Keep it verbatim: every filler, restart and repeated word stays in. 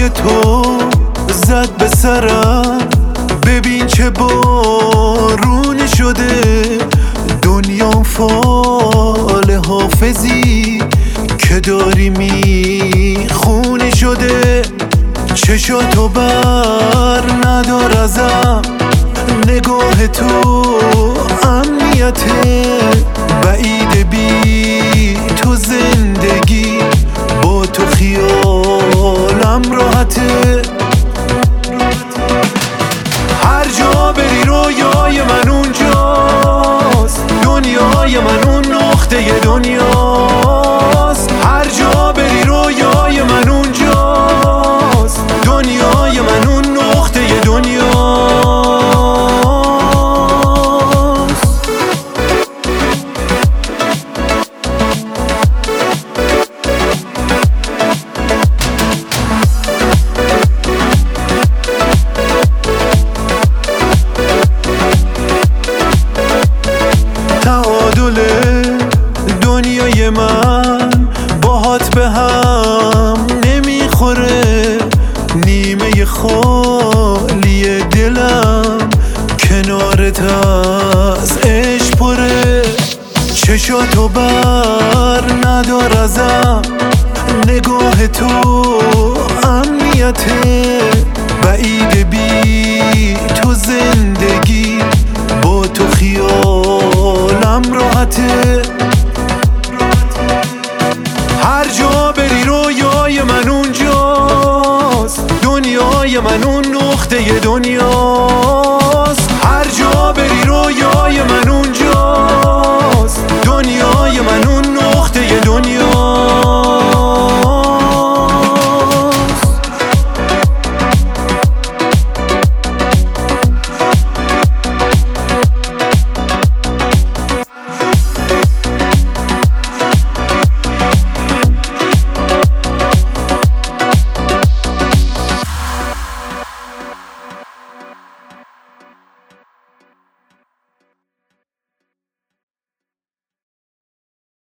صدای تو زد به سرم، ببین چه بارونی شده، دنیا فال حافظی که داری میخونی شده. چشاتو بر ندار ازم، نگاه تو امنیته، بعید بی تو زندگی، با تو خیالم راحته. هر جا بری رویای من اونجاست، دنیای من اون نقطه دنیاست. هر جا بری رویای من اونجاست، دنیای من اون نقطه دنیاست. تعادل دنیای من باهات به هم نمیخوره، نیمه خالی دلم کنارت از عشق پره. چشاتو بر ندار ازم، نگاه تو امنیته، بعید بی تو زندگی، با تو خیالم راحته. هر جا بری رویای من اونجاست، دنیای من اون نقطه دنیا.